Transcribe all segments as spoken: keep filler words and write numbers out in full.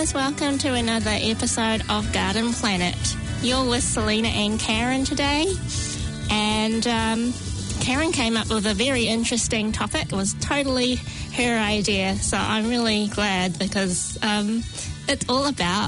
guys, welcome to another episode of Garden Planet. You're with Selena and Karen today, and um, Karen came up with a very interesting topic. It was totally her idea, so I'm really glad because um, it's all about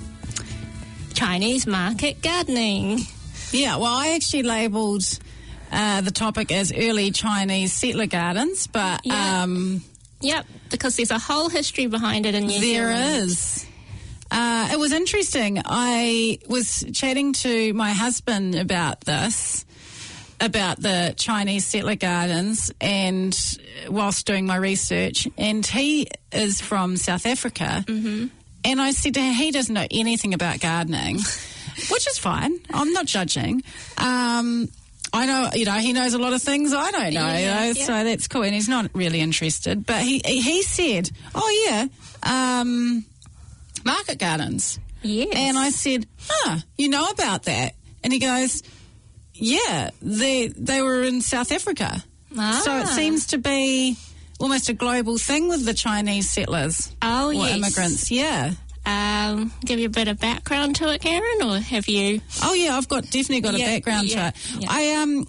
Chinese market gardening. Yeah, well, I actually labelled uh, the topic as early Chinese settler gardens, but... Yeah. Um, Yep, because there's a whole history behind it in New there Zealand. There is. Uh, it was interesting. I was chatting to my husband about this, about the Chinese settler gardens, and whilst doing my research, and he is from South Africa, mm-hmm. and I said to him, he doesn't know anything about gardening, which is fine. I'm not judging. Um I know, you know, he knows a lot of things I don't know, yeah, you know, yeah. so that's cool. And he's not really interested. But he he said, oh, yeah, um, market gardens. Yes. And I said, ah, you know about that? And he goes, yeah, they, they were in South Africa. Ah. So it seems to be almost a global thing with the Chinese settlers. Oh, or yes. immigrants, yeah. Um, give you a bit of background to it, Karen, or have you? Oh yeah, I've got definitely got yeah, a background yeah, to it. yeah. I um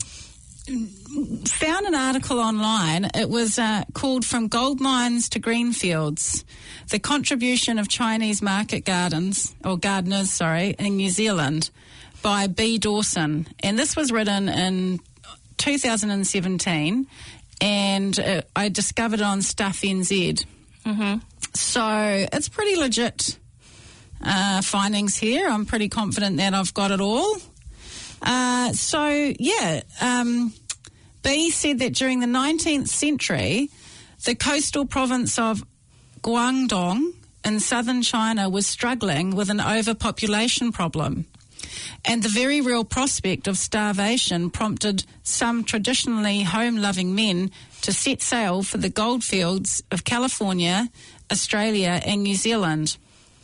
found an article online. It was uh, called "From Gold Mines to Greenfields: The Contribution of Chinese Market Gardens or Gardeners, sorry, in New Zealand," by B. Dawson, and this was written in two thousand seventeen, and uh, I discovered it on Stuff N Z. Mm-hmm. So it's pretty legit. Uh, findings here. I'm pretty confident that I've got it all. Uh, so, yeah, um, B said that during the nineteenth century, the coastal province of Guangdong in southern China was struggling with an overpopulation problem. And the very real prospect of starvation prompted some traditionally home-loving men to set sail for the goldfields of California, Australia and New Zealand.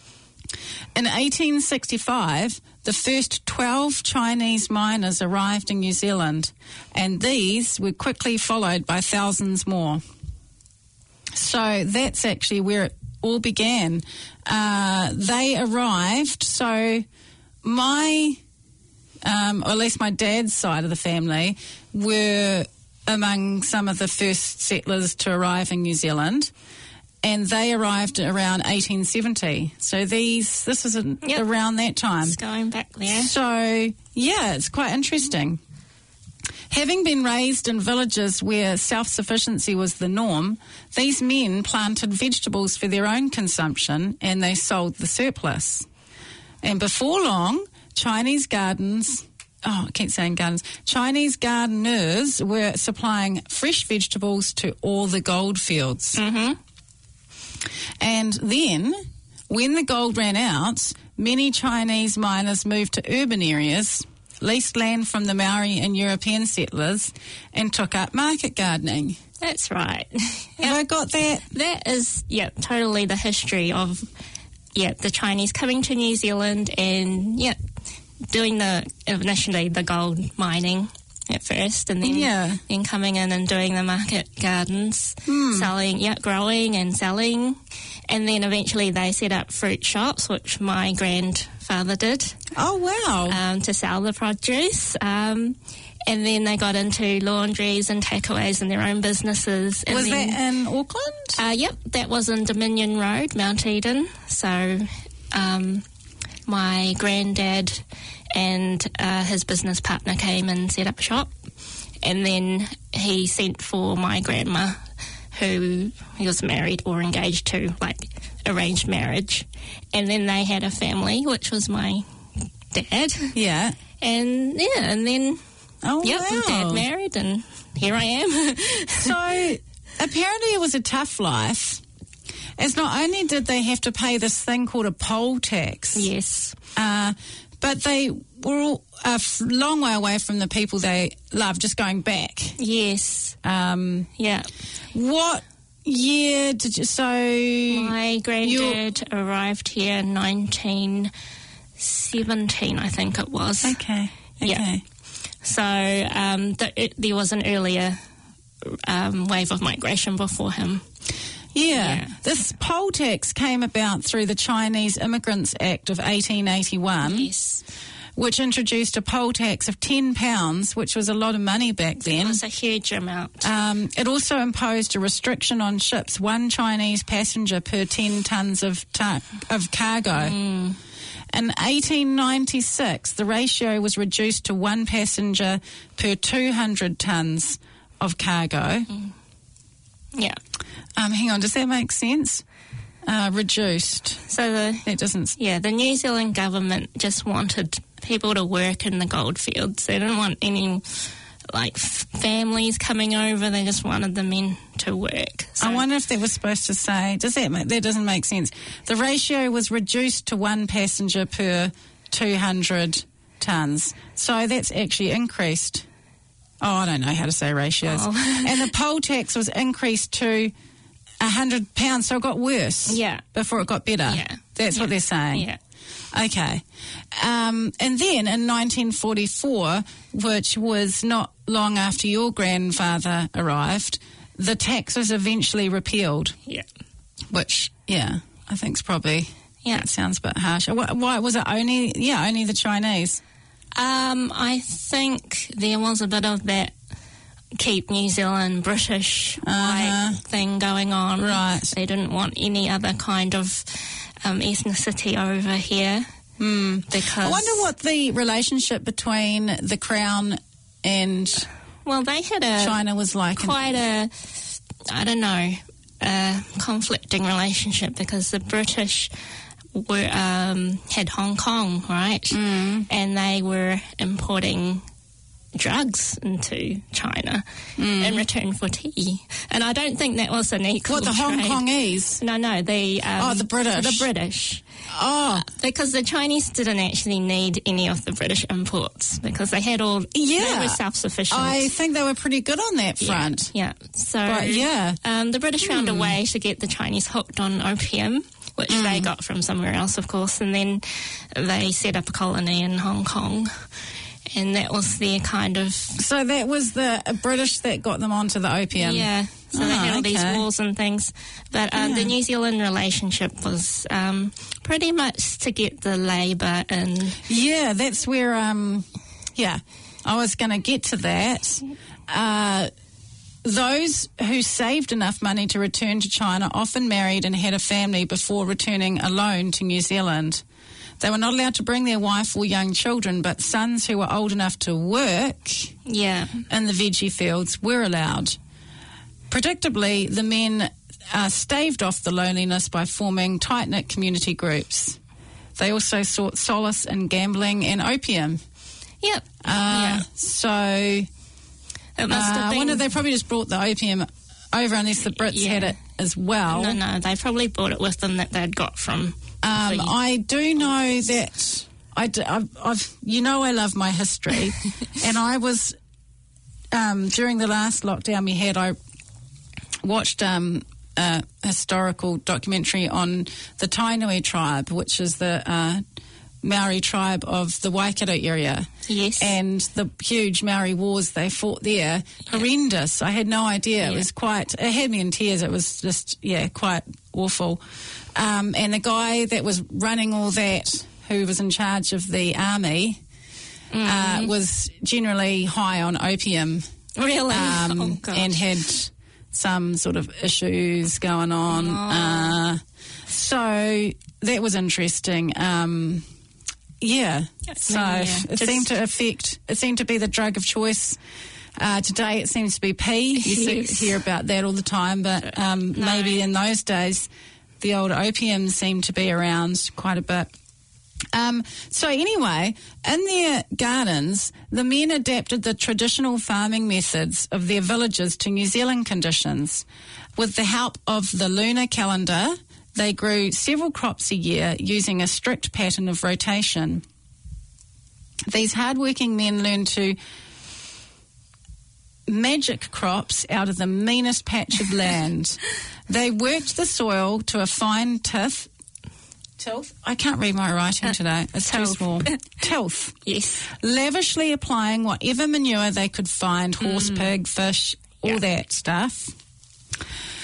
In eighteen sixty-five, the first twelve Chinese miners arrived in New Zealand, and these were quickly followed by thousands more. So that's actually where it all began. Uh, they arrived, so my, um, or at least my dad's side of the family, were among some of the first settlers to arrive in New Zealand. And they arrived around eighteen seventy. So these, this is a, yep. around that time. It's going back there. So, yeah, it's quite interesting. Having been raised in villages where self-sufficiency was the norm, these men planted vegetables for their own consumption and they sold the surplus. And before long, Chinese gardens... Oh, I keep saying gardens. Chinese gardeners were supplying fresh vegetables to all the gold fields. Mm-hmm. And then, when the gold ran out, many Chinese miners moved to urban areas, leased land from the Maori and European settlers, and took up market gardening. That's right. Have I got that? That is, yeah, totally the history of, yeah, the Chinese coming to New Zealand and, yeah, doing the, initially the gold mining at first, and then, yeah. then coming in and doing the market gardens, mm. selling, yeah, growing and selling, and then eventually they set up fruit shops, which my grandfather did. Oh, wow. Um, to sell the produce. Um, and then they got into laundries and takeaways and their own businesses. And was then, that in Auckland? Uh, yep, that was in Dominion Road, Mount Eden. So um, my granddad and uh, his business partner came and set up a shop, and then he sent for my grandma, who he was married or engaged to, like arranged marriage, and then they had a family, which was my dad. Yeah. And yeah, and then oh yep, wow. dad married, and here I am. So apparently it was a tough life, as not only did they have to pay this thing called a poll tax. Yes. Uh, but they were all a f- long way away from the people they loved, just going back. Yes. Um, yeah. What year did you... So... My granddad arrived here in nineteen seventeen, I think it was. Okay. Okay. Yeah. So um, the, it, there was an earlier um, wave of migration before him. Yeah. Yeah. This poll tax came about through the Chinese Immigrants Act of eighteen eighty-one, Yes. which introduced a poll tax of ten pounds, which was a lot of money back It then. was a huge amount. Um, it also imposed a restriction on ships, one Chinese passenger per ten tonnes of, ta- of cargo. Mm. In eighteen ninety-six, the ratio was reduced to one passenger per two hundred tonnes of cargo. Mm. Yeah. Um, hang on, does that make sense? Uh, reduced. So the That doesn't... yeah, the New Zealand government just wanted people to work in the goldfields. They didn't want any like f- families coming over. They just wanted the men to work. So, I wonder if they were supposed to say, does that make, that doesn't make sense. The ratio was reduced to one passenger per two hundred tonnes. So that's actually increased. Oh, I don't know how to say ratios. Oh. And the poll tax was increased to one hundred pounds, so it got worse. Yeah. Before it got better. Yeah. That's Yeah. what they're saying. Yeah. Okay. Um, and then in nineteen forty-four, which was not long after your grandfather arrived, the tax was eventually repealed, Yeah. which, yeah, I think is probably, Yeah. that sounds a bit harsh. Why, why was it only, yeah, only the Chinese? Um, I think there was a bit of that keep New Zealand British Uh-huh. like thing going on. Right. They didn't want any other kind of um, ethnicity over here. Hmm. Because I wonder what the relationship between the Crown and well, they had a China was like. quite a I don't know a conflicting relationship because the British were um, had Hong Kong, right? Mm. And they were importing drugs into China Mm. in return for tea. And I don't think that was an equal What, the Hong trade. Kongese? No, no, the um, Oh, the British. The British. Oh, Because the Chinese didn't actually need any of the British imports because they had all, Yeah. they were self-sufficient. I think they were pretty good on that front. Yeah. So But, yeah. um, the British found a way to get the Chinese hooked on opium, which Mm. they got from somewhere else, of course, and then they set up a colony in Hong Kong, and that was their kind of So that was the uh, British that got them onto the opium. yeah. So they Oh, had all these okay. wars and things, but um, the New Zealand relationship was um, pretty much to get the labour in. Yeah, that's where, um, yeah, I was going to get to that. Uh, those who saved enough money to return to China often married and had a family before returning alone to New Zealand. They were not allowed to bring their wife or young children, but sons who were old enough to work Yeah. in the veggie fields were allowed. Predictably, the men uh, staved off the loneliness by forming tight-knit community groups. They also sought solace in gambling and opium. Yep. Uh, yeah. So It must uh, have I been. wonder they probably just brought the opium over unless the Brits Yeah. had it as well. No, no, they probably brought it with them that they'd got from. Um, the- I do know that I do, I've, I've, you know, I love my history, and I was um, during the last lockdown we had. I watched um, a historical documentary on the Tainui tribe, which is the uh, Maori tribe of the Waikato area. Yes. And the huge Maori wars they fought there, horrendous. I had no idea. It Yeah. was quite, it had me in tears. It was just, yeah, quite awful. Um, and the guy that was running all that, who was in charge of the army, uh, was generally high on opium Really? um, oh, God. and had some sort of issues going on. Oh. Uh, so that was interesting. Um, yeah. So yeah, it just- seemed to affect, it seemed to be the drug of choice. Uh, today it seems to be pea. You see, Yes. hear about that all the time, but um, No. maybe in those days the old opium seemed to be around quite a bit. Um, so anyway, in their gardens, the men adapted the traditional farming methods of their villages to New Zealand conditions. With the help of the lunar calendar, they grew several crops a year using a strict pattern of rotation. These hardworking men learned to magic crops out of the meanest patch of land. They worked the soil to a fine tilth. Tilth? I can't read my writing today. It's too tilth. small. Tilth. Yes. Lavishly applying whatever manure they could find, horse, pig, fish, all Yeah. that stuff.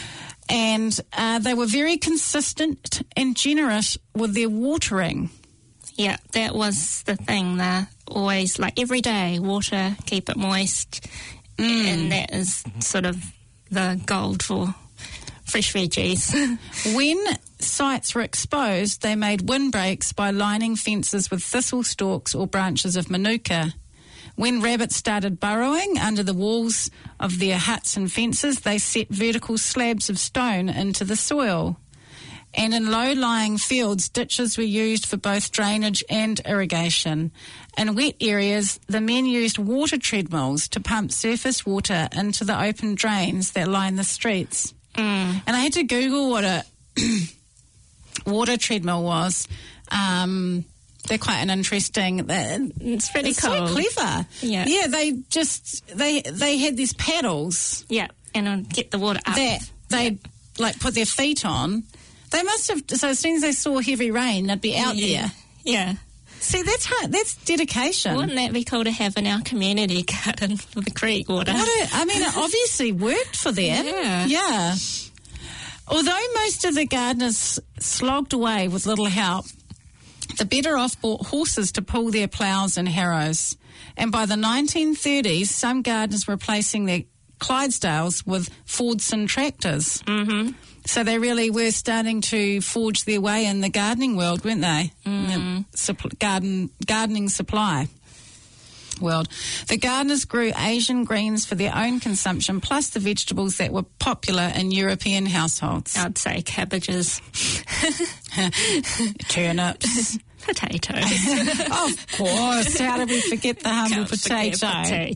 and uh, they were very consistent and generous with their watering. Yeah, that was the thing. They're always like every day, water, keep it moist, mm. and that is sort of the gold for fresh veggies. When sites were exposed, they made windbreaks by lining fences with thistle stalks or branches of manuka. When rabbits started burrowing under the walls of their huts and fences, they set vertical slabs of stone into the soil. And in low-lying fields, ditches were used for both drainage and irrigation. In wet areas, the men used water treadmills to pump surface water into the open drains that line the streets. Mm. And I had to Google what a water treadmill was. Um, they're quite an interesting. It's pretty it's cool. So clever. Yeah, yeah. They just they they had these paddles. Yeah, and I'd get the water up. That they'd yeah. like put their feet on. They must have. So as soon as they saw heavy rain, they'd be out yeah. there. Yeah. See, that's hard. That's dedication. Wouldn't that be cool to have in our community garden for the creek water? What a, I mean, it obviously worked for them. Yeah. Yeah. Although most of the gardeners slogged away with little help, the better off bought horses to pull their ploughs and harrows. And by the nineteen thirties, some gardeners were replacing their Clydesdales with Fordson tractors. Mm-hmm. So they really were starting to forge their way in the gardening world, weren't they? Mm. The supp- garden, gardening supply world. The gardeners grew Asian greens for their own consumption, plus the vegetables that were popular in European households. I'd say cabbages. Turnips. Potatoes. Of course. How did we forget the humble Can't potato?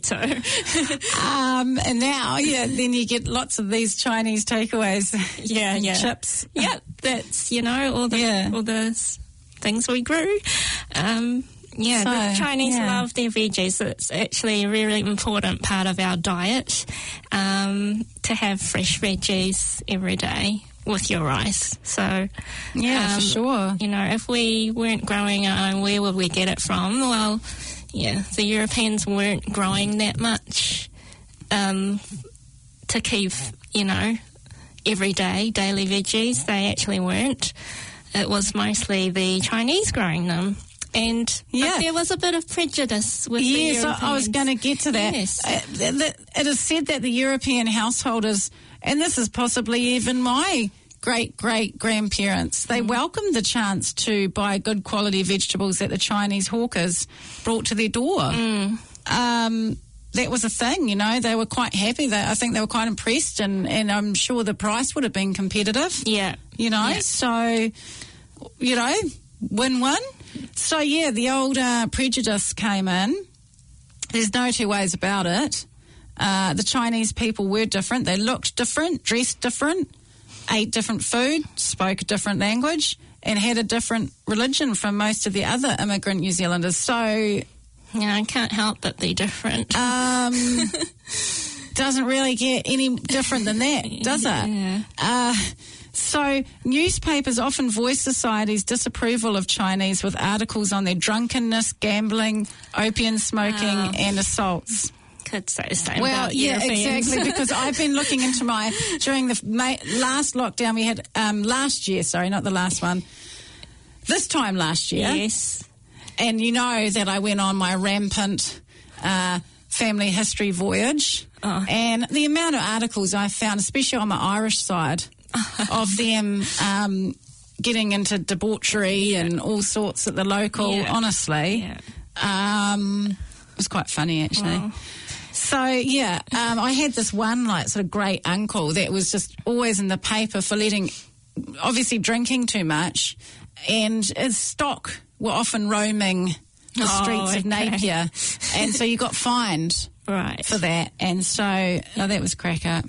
Potato. um, and now, yeah, then you get lots of these Chinese takeaways. Yeah, yeah. Chips. Yeah, that's, you know, all the Yeah. all the s- things we grew. Um, yeah, So, the Chinese yeah. love their veggies. It's actually a really important part of our diet, um, to have fresh veggies every day with your rice. So, Yeah, um, for sure. you know, if we weren't growing our own, where would we get it from? Well, yeah, the Europeans weren't growing that much um, to keep, you know, everyday, daily veggies. They actually weren't. It was mostly the Chinese growing them. And Yeah. but there was a bit of prejudice with the Yes, Europeans. I I was going to get to that. Yes. Uh, th- th- it is said that the European householders, and this is possibly even my great-great-grandparents, they welcomed the chance to buy good quality vegetables that the Chinese hawkers brought to their door. Mm. Um, that was a thing, you know. They were quite happy. They, I think they were quite impressed, and, and I'm sure the price would have been competitive. Yeah. You know, Yeah. so, you know, win-win. So, yeah, the old uh, prejudice came in. There's no two ways about it. Uh, the Chinese people were different. They looked different, dressed different, ate different food, spoke a different language, and had a different religion from most of the other immigrant New Zealanders. So, Yeah, I can't help but be different. um, doesn't really get any different than that, does it? Yeah. Uh, so newspapers often voice society's disapproval of Chinese with articles on their drunkenness, gambling, opium smoking, Oh. and assaults. Could say the same Well, about yeah, Europeans. exactly, because I've been looking into my, during the May, last lockdown we had, um, last year, sorry, not the last one, this time last year. Yes. And you know that I went on my rampant uh, family history voyage. Oh. And the amount of articles I found, especially on my Irish side, of them um, getting into debauchery and all sorts at the local, Yeah. honestly, Yeah. um, it was quite funny, actually. Wow. So, yeah, um, I had this one, like, sort of great uncle that was just always in the paper for letting, obviously drinking too much, and his stock were often roaming the Oh, streets of okay. Napier, and so you got fined Right. for that, and so oh, that was crack up.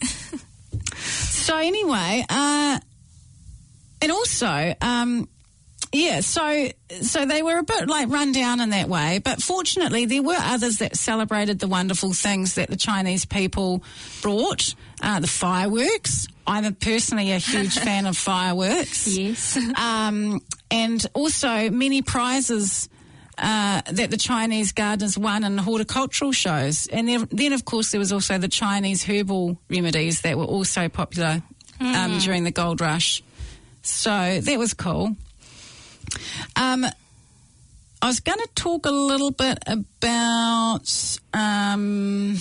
So anyway, uh, and also, um, yeah, so so they were a bit like run down in that way, but fortunately there were others that celebrated the wonderful things that the Chinese people brought, uh, the fireworks. I'm a, personally a huge fan of fireworks. Yes. Um, and also many prizes uh, that the Chinese gardeners won in horticultural shows. And there, then, of course, there was also the Chinese herbal remedies that were also popular mm. um, during the gold rush. So that was cool. Um, I was going to talk a little bit about... Um,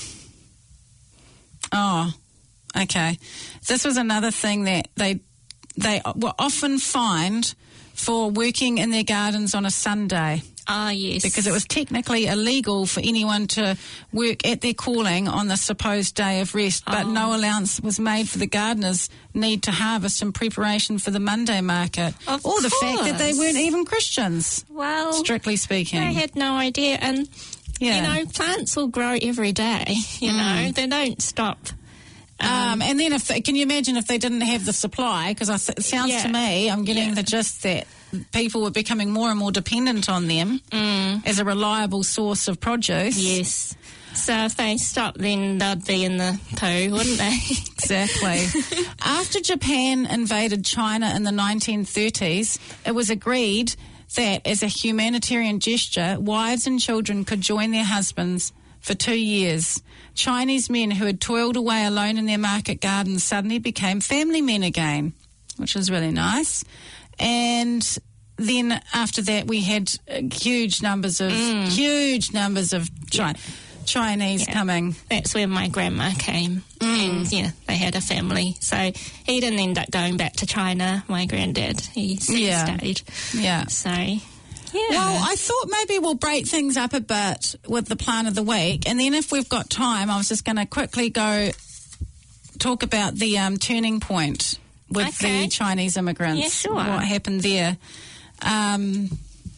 oh, okay. This was another thing that they they were often fined for working in their gardens on a Sunday. Ah, yes. Because it was technically illegal for anyone to work at their calling on the supposed day of rest, but oh. no allowance was made for the gardeners' need to harvest in preparation for the Monday market. Of or the course. fact that they weren't even Christians, well, strictly speaking. I had no idea. And, yeah. you know, plants will grow every day, you mm. know. They don't stop. Um, um, and then if they, can you imagine if they didn't have the supply? Because th- it sounds yeah. to me, I'm getting yeah. the gist that people were becoming more and more dependent on them mm. as a reliable source of produce. Yes. So if they stop, then they'd be in the poo, wouldn't they? Exactly. After Japan invaded China in the nineteen thirties, it was agreed that as a humanitarian gesture, wives and children could join their husbands for two years. Chinese men who had toiled away alone in their market gardens suddenly became family men again, which was really nice. And then after that, we had uh, huge numbers of mm. huge numbers of Chi- Chinese yeah. coming. That's where my grandma came, mm. and yeah, they had a family. So he didn't end up going back to China. My granddad, he, he yeah. stayed. Yeah. So. Yeah. Well, I thought maybe we'll break things up a bit with the plant of the week, and then if we've got time, I was just going to quickly go talk about the um, turning point with okay. the Chinese immigrants. Yeah, sure. What happened there? Um,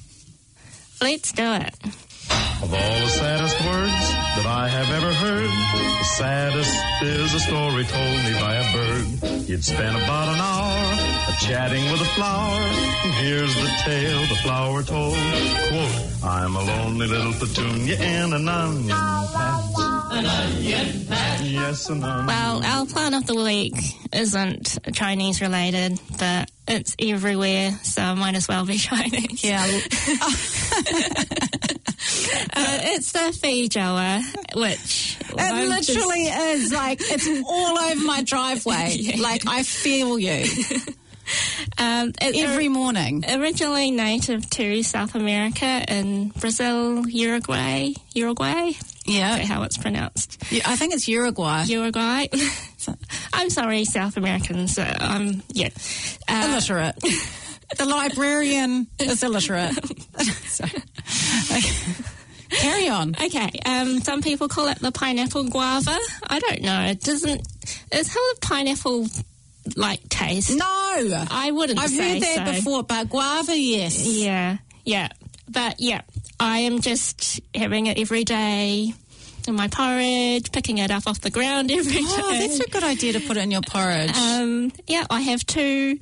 Let's do it. Of all the saddest words that I have ever heard, the saddest is a story told me by a bird. You'd spend about an hour a-chatting with a flower, and here's the tale the flower told. Quote, I'm a lonely little petunia in an onion patch. An onion patch. Yes, an onion. Well, our plant of the week isn't Chinese related, but it's everywhere, so might as well be Chinese. Yeah. Uh, it's the feijoa, which it literally just... is like it's all over my driveway. yeah. Like I feel you um, every or, morning. Originally native to South America in Brazil, Uruguay, Uruguay. Yeah, is that how it's pronounced? Yeah, I think it's Uruguay. Uruguay. I'm sorry, South Americans. Uh, um, yeah, uh, illiterate. The librarian is illiterate. so, okay. Carry on. Okay. Um, some people call it the pineapple guava. I don't know. It doesn't. It's how the pineapple like taste. No, I wouldn't. I've say heard that so. before, but guava, yes. Yeah, yeah, but yeah, I am just having it every day in my porridge, picking it up off the ground every day. Oh, that's a good idea to put it in your porridge. Um, yeah, I have two.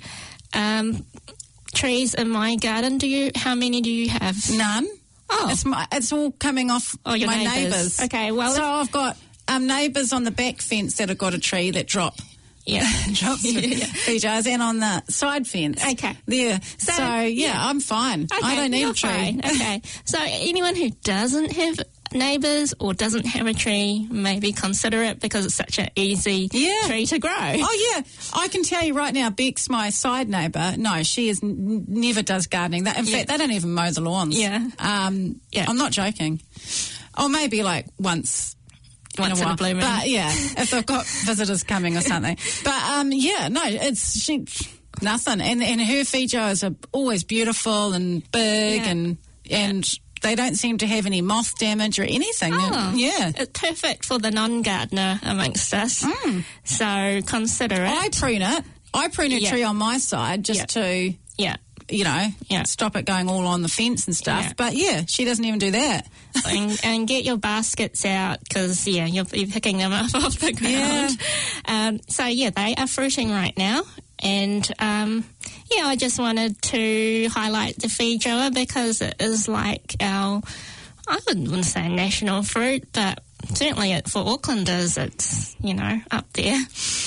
Um, trees in my garden. Do you? How many do you have? None. Oh, it's my, it's all coming off oh, your my neighbours. neighbours. Okay, well, so if, I've got um, neighbours on the back fence that have got a tree that drop. Yeah, drops yeah. features, and on the side fence. Okay, there. So, so yeah, yeah, I'm fine. Okay, I don't need you're a tree. Fine. Okay, so anyone who doesn't have neighbours or doesn't have a tree, maybe consider it because it's such an easy yeah. tree to grow. Oh yeah, I can tell you right now, Bex, my side neighbour, no, she is n- never does gardening. That, in yeah. fact, they don't even mow the lawns. Yeah, um, yeah. I'm not joking. Or maybe like once. Once in a, in a blue moon. But yeah, if they've got visitors coming or something. But um, yeah, no, it's she nothing. And and her feijoas are always beautiful and big yeah. and and. Yeah. They don't seem to have any moth damage or anything. Oh, yeah. It's perfect for the non-gardener amongst us. Mm. So consider it. I prune it. I prune a yeah. tree on my side just yeah. to, yeah. you know, yeah. stop it going all on the fence and stuff. Yeah. But, yeah, she doesn't even do that. and, and get your baskets out because, yeah, you're, you're picking them up off the ground. Yeah. Um, so, yeah, they are fruiting right now. And, um, yeah, I just wanted to highlight the feijoa because it is like our, I wouldn't say national fruit, but certainly it, for Aucklanders, it's, you know, up there.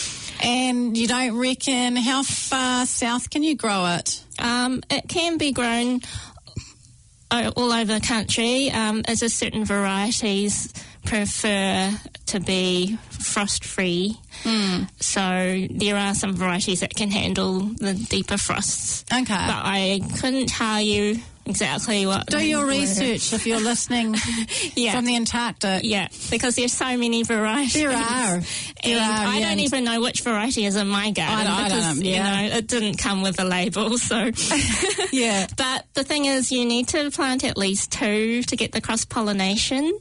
And you don't reckon how far south can you grow it? Um, it can be grown all over the country. Um, there's just certain varieties prefer to be frost-free. Mm. So there are some varieties that can handle the deeper frosts. Okay. But I couldn't tell you exactly what... Do they your were. research if you're listening Yeah. from the Antarctic. Yeah, because there's so many varieties. There are. There and are, I yeah, don't and- even know which variety is in my garden I don't- I don't because, know, yeah. you know, it didn't come with a label, so... Yeah. But the thing is, you need to plant at least two to get the cross-pollination.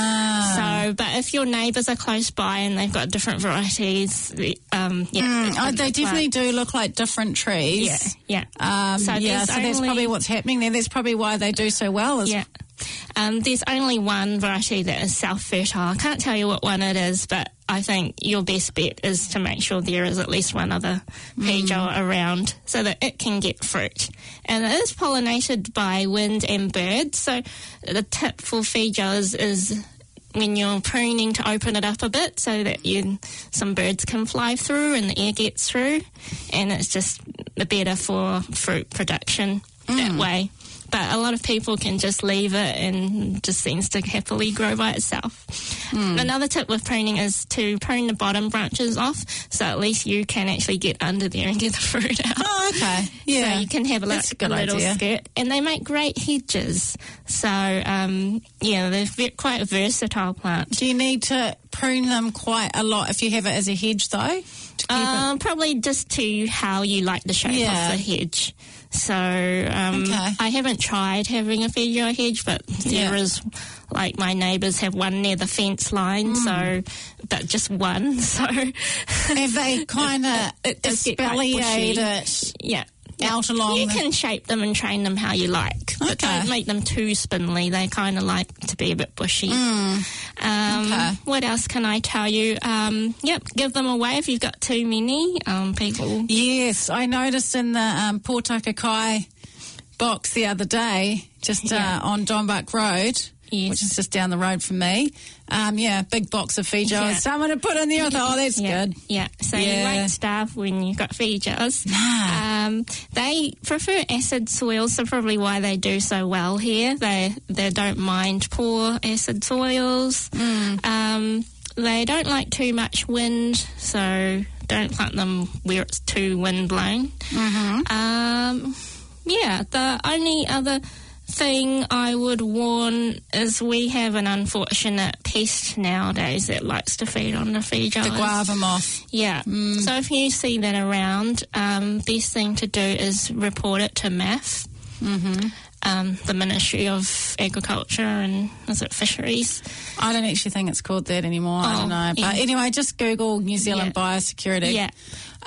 Ah. So, but if your neighbours are close by and they've got different varieties, um, yeah. Mm, it's oh, good they to definitely plant. do look like different trees. Yeah, yeah. Um, So yeah, there's so that's only- probably what's happening there. That's probably why they do so well. Is Yeah. Um, there's only one variety that is self-fertile. I can't tell you what one it is, but I think your best bet is to make sure there is at least one other feijoa around so that it can get fruit. And it is pollinated by wind and birds. So the tip for feijoas is when you're pruning to open it up a bit so that you some birds can fly through and the air gets through. And it's just better for fruit production that way. But a lot of people can just leave it and just seems to happily grow by itself. Mm. Another tip with pruning is to prune the bottom branches off so at least you can actually get under there and get the fruit out. Oh, okay. Yeah. So you can have a, That's li- a good a little idea. skirt. And they make great hedges. So, um, yeah, they're ve- quite a versatile plant. Do you need to prune them quite a lot if you have it as a hedge, though? To keep Um, probably just to how you like the shape Yeah. of the hedge. So um, Okay. I haven't tried having a feijoa hedge, but there Yeah. is, like my neighbours have one near the fence line, so but just one. So it? Have they kind of It does get quite espaliered bushy. it yeah. out along You the... can shape them and train them how you like, but Okay. don't make them too spindly. They kind of like to be a bit bushy. Um, Okay. What else can I tell you? Um, yep, give them away if you've got too many. Um, people. Yes, I noticed in the um, Pōtakakai box the other day, just Yeah. uh, on Donbuck Road, Yes. which is just down the road from me. Um, yeah, big box of feijoas. Yeah. Someone to put in there. I thought, oh, that's Yeah, good. yeah. So Yeah. you won't starve when you've got feijoas. Nah. Um, they prefer acid soils, so probably why they do so well here. They they don't mind poor acid soils. Mm. Um, they don't like too much wind, so don't plant them where it's too wind blown. Mm-hmm. Um, yeah, the only other thing I would warn is we have an unfortunate pest nowadays that likes to feed on the feijoas. The guava moth. Yeah. So if you see that around, um, best thing to do is report it to M A F, Mm-hmm. um, the Ministry of Agriculture and is it Fisheries? I don't actually think it's called that anymore. I Oh, don't know. But yeah. anyway, just Google New Zealand Yeah. biosecurity. Yeah.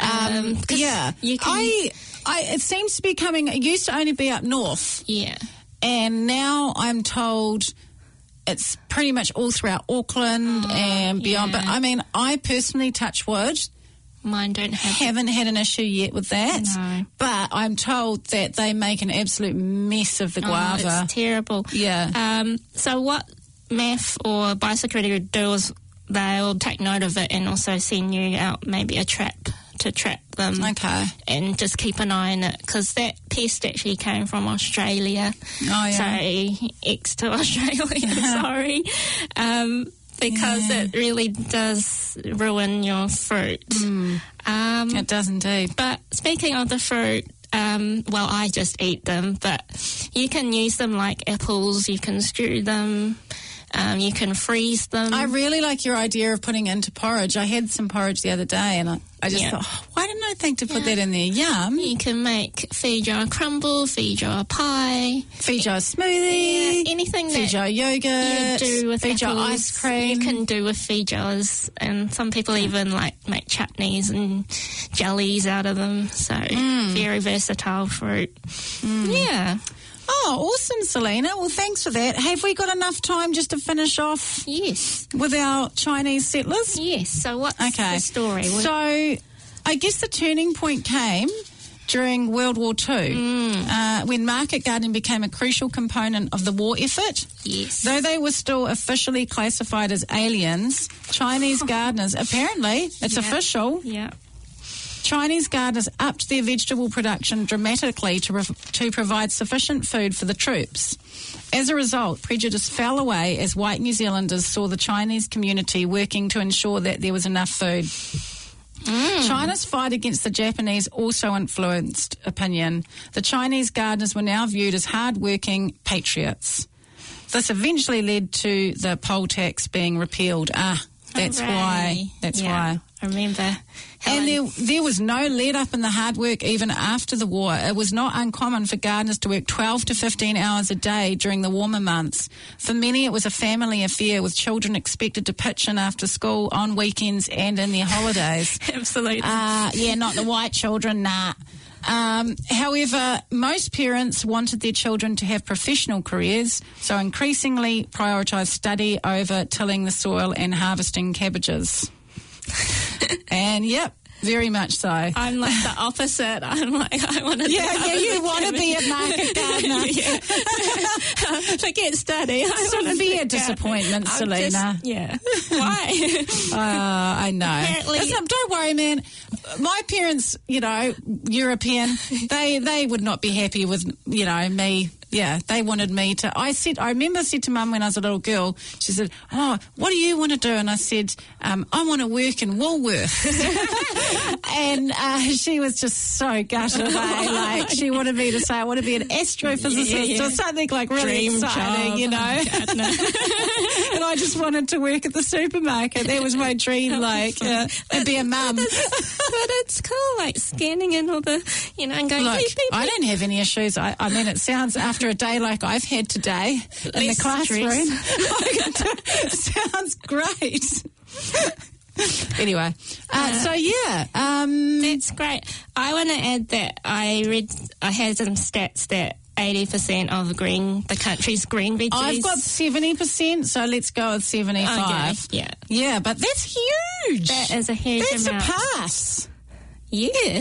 Um, 'cause yeah. You can, I, I, it seems to be coming, it used to only be up north. yeah. And now I'm told it's pretty much all throughout Auckland Oh, and beyond. yeah. But I mean, I personally, touch wood, Mine don't have. haven't had an issue yet with that. No. But I'm told that they make an absolute mess of the Oh, guava. it's terrible. Yeah. Um, so what M A F or biosecurity would do is they'll take note of it and also send you out maybe a trap to trap them. Okay. And just keep an eye on it because that pest actually came from Australia. Oh, yeah. So, X to Australia, sorry. Um, because Yeah. it really does ruin your fruit. Um, It does indeed. but speaking of the fruit, um, well, I just eat them, but you can use them like apples, you can stew them, um, you can freeze them. I really like your idea of putting it into porridge. I had some porridge the other day and I, I just Yeah. thought, oh, why didn't I think to put Yeah. that in there? Yum. You can make feijoa crumble, feijoa pie, Feijoa smoothie. yeah, anything that Feijoa yogurt. you do with Feijoa apples, ice cream. you can do with feijoas, and some people even like make chutneys and jellies out of them. So Mm. very versatile fruit. Yeah. Oh, awesome, Selena. Well, thanks for that. Have we got enough time just to finish off Yes. with our Chinese settlers? Yes. So what's Okay. the story? So, I guess the turning point came during World War Two, Mm. uh, when market gardening became a crucial component of the war effort. yes. Though they were still officially classified as aliens, Chinese gardeners, apparently, it's Yeah. official, Yeah. Chinese gardeners upped their vegetable production dramatically to, re- to provide sufficient food for the troops. As a result, prejudice fell away as white New Zealanders saw the Chinese community working to ensure that there was enough food. Mm. China's fight against the Japanese also influenced opinion. The Chinese gardeners were now viewed as hard-working patriots. This eventually led to the poll tax being repealed. Ah, that's Hooray. why. That's yeah, why. I remember. And there, there was no let-up in the hard work even after the war. It was not uncommon for gardeners to work twelve to fifteen hours a day during the warmer months. For many, it was a family affair, with children expected to pitch in after school, on weekends and in their holidays. Absolutely. Uh, yeah, not the white children, nah. Um, however, most parents wanted their children to have professional careers, so increasingly prioritised study over tilling the soil and harvesting cabbages. And, yep, very much so. I'm like the opposite. I'm like, I want to Yeah, yeah, you want to be a market gardener. Yeah. Forget study. I Severe disappointment, I'm Selena. Just, yeah. Why? Uh, I know. Apparently- Listen, don't worry, man. My parents, you know, European, they they would not be happy with, you know, me. Yeah, they wanted me to. I said, I remember I said to Mum when I was a little girl, she said, "Oh, what do you want to do?" And I said, um, "I want to work in Woolworths." And uh, she was just so gutted away. Like, she wanted me to say, "I want to be an astrophysicist," Yeah, yeah. or something like really Dream exciting, job. you know. Oh, God, no. And I just wanted to work at the supermarket. That was my dream, like, uh, and be a mum. But it's cool, like scanning in all the, you know, and going, Look, beep, beep, I beep. don't have any issues. I, I mean, it sounds, after a day like I've had today in the Less classroom, sounds great. Anyway, uh, so yeah, um, That's great. I want to add that I read, I had some stats that eighty percent of green, the country's green veggies. I've got seventy percent, so let's go with seventy-five. Okay, yeah. Yeah, but that's huge. That is a huge That's amount. a pass. Yes.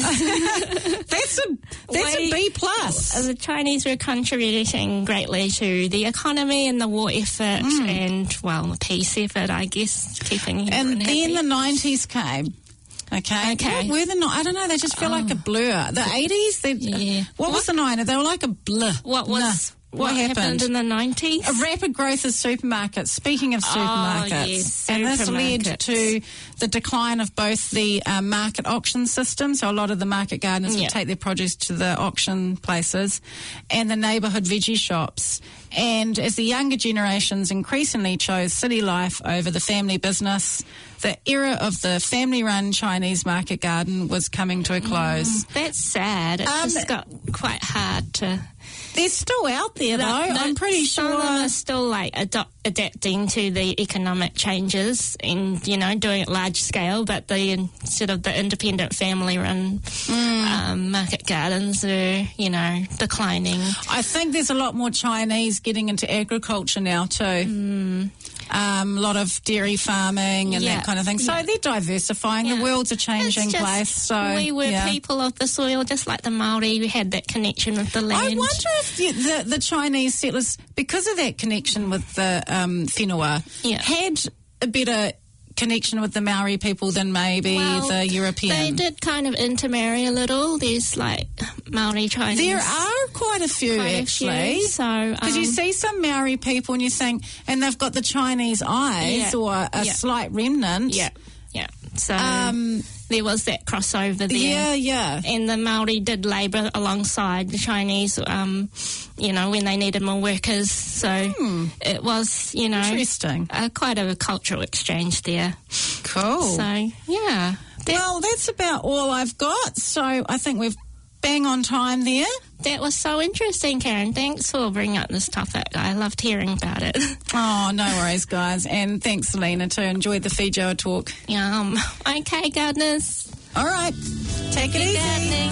That's a that's Wait. a B plus. The Chinese were contributing greatly to the economy and the war effort Mm. and, well, the peace effort, I guess, keeping And everyone then happy. the nineties came. Okay. Okay. What were the? ni- I don't know. They just feel like a blur. The eighties. They, Yeah. What, was the nineties? They were like a blur. What was... Nah. What, What happened? happened? in the nineties? A rapid growth of supermarkets. Speaking of supermarkets, Oh, yes, and this led supermarkets. to the decline of both the um, market auction system. So a lot of the market gardeners Yeah. would take their produce to the auction places, and the neighbourhood veggie shops. And as the younger generations increasingly chose city life over the family business, the era of the family-run Chinese market garden was coming to a close. That's sad. It Um, just got quite hard to... They're still out there, though. That- I'm that pretty some sure. of them are still like ado- adapting to the economic changes and, you know, doing it large scale, but the sort of the independent family run Mm. um, market gardens are, you know, declining. I think there's a lot more Chinese getting into agriculture now too. Mm. Um, a lot of dairy farming and Yeah, that kind of thing. So yeah. they're diversifying. Yeah. The world's a changing It's just, place. So we were yeah. people of the soil, just like the Maori. We had that connection with the land. I wonder if the, the, the Chinese settlers, because of that connection with the um, whenua, Yeah. had a better connection with the Maori people than maybe Well, the European. They did kind of intermarry a little. There's like Maori Chinese. There are quite a few, quite a actually. few, so Because um, you see some Maori people and you think, and they've got the Chinese eyes Yeah. or a Yeah. slight remnant. yeah, yeah. So Um, there was that crossover there. yeah, yeah. And the Maori did labour alongside the Chinese, um, you know, when they needed more workers. So it was, you know, Interesting. uh, quite a cultural exchange there. Cool. So, yeah. That, well, that's about all I've got. So I think we've bang on time there. that was so interesting, Karen. Thanks for bringing up this topic. I loved hearing about it. Oh, no worries, guys. And thanks, Selena, too. Enjoyed the Fijoa talk. Yum. Okay, gardeners. All right. Take it Happy easy. gardening.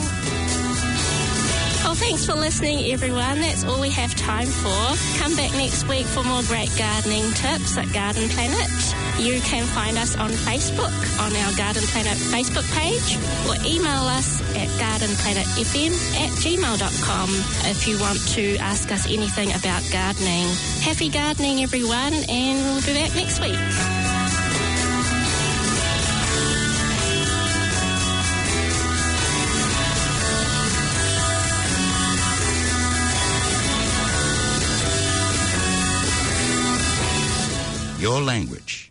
Well, thanks for listening, everyone. That's all we have time for. Come back next week for more great gardening tips at Garden Planet. You can find us on Facebook, on our Garden Planet Facebook page, or email us at gardenplanetfm at gmail dot com if you want to ask us anything about gardening. Happy gardening, everyone, and we'll be back next week. your language.